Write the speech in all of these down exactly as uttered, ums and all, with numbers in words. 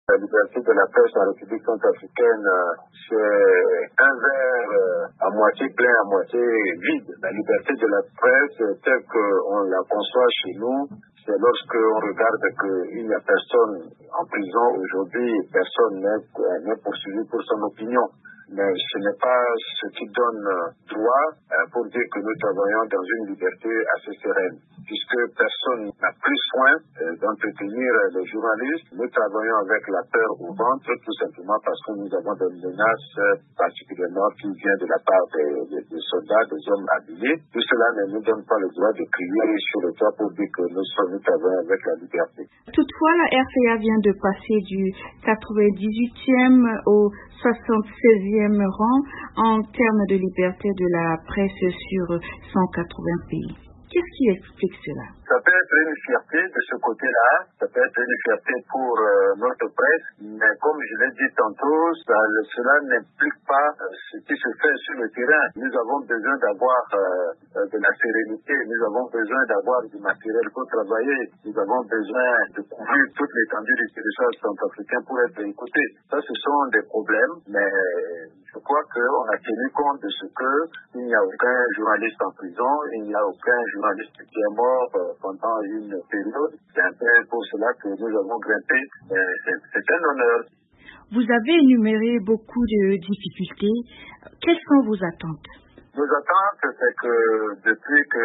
La liberté de la presse en République centrafricaine, c'est un verre à moitié plein, à moitié vide. La liberté de la presse, telle qu'on la conçoit chez nous, c'est lorsqu'on regarde qu'il n'y a personne en prison aujourd'hui, personne n'est poursuivi pour son opinion. Mais ce n'est pas ce qui donne droit pour dire que nous travaillons dans une liberté assez sereine, puisque personne n'a plus soin d'entretenir les journalistes. Nous travaillons avec la peur au ventre, tout simplement parce que nous avons des menaces particulièrement qui viennent de la part des, des, des soldats, des hommes habillés. Tout cela ne nous donne pas le droit de crier sur le toit pour dire que nous sommes nous travaillons avec la liberté. Toutefois, la R C A vient de passer du quatre-vingt-dix-huitième au soixante-seizième rang en termes de liberté de la presse sur cent quatre-vingts pays. Qu'est-ce qui explique cela? Ça peut être une fierté de ce côté-là, ça peut être une fierté pour euh, notre presse, mais comme je l'ai dit tantôt, ça, cela n'implique pas euh, ce qui se fait sur le terrain. Nous avons besoin d'avoir euh, de la sérénité, nous avons besoin d'avoir du matériel pour travailler, nous avons besoin de couvrir toute l'étendue du territoire centrafricain pour être écoutés. Ça, ce sont des problèmes, mais je crois qu'on a tenu compte de ce que il n'y a aucun journaliste en prison, il n'y a aucun journaliste qui est mort euh, pendant une période. C'est un peu pour cela que nous avons grimpé. Euh, c'est, c'est un honneur. Vous avez énuméré beaucoup de difficultés. Quelles sont vos attentes? Nos attentes, c'est que depuis que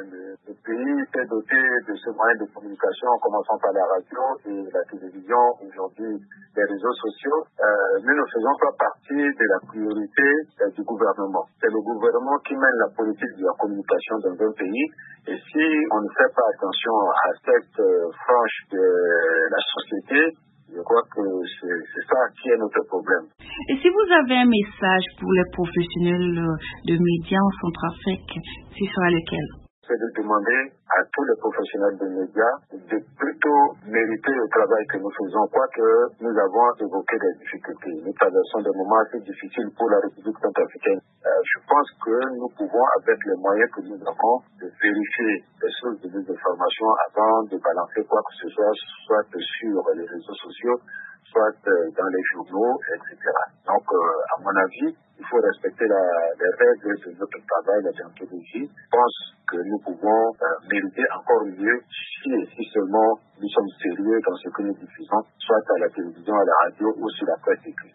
le pays s'est doté de ce moyen de communication, en commençant par la radio et la télévision, aujourd'hui les réseaux sociaux, euh, nous ne faisons pas partie de la priorité euh, du gouvernement. C'est le gouvernement qui mène la politique de la communication dans un pays. Et si on ne fait pas attention à cette euh, frange de la société, je crois que c'est, c'est ça qui est notre problème. Et si vous avez un message pour les professionnels de médias en Centrafrique, ce sera lequel? C'est de demander à tous les professionnels de médias de plutôt mériter le travail que nous faisons, quoique nous avons évoqué des difficultés. Nous traversons des moments assez difficiles pour la République centrafricaine. Euh, je pense que nous pouvons, avec les moyens que nous avons, de vérifier les sources de nos informations avant de balancer quoi que ce soit, soit sur les réseaux sociaux, soit dans les journaux, et cetera. Donc, euh, à mon avis, il faut respecter la, les règles de notre travail, la déontologie. Je pense que nous pouvons euh, mériter encore mieux si et si seulement nous sommes sérieux dans ce que nous diffusons, soit à la télévision, à la radio ou sur la presse écrite.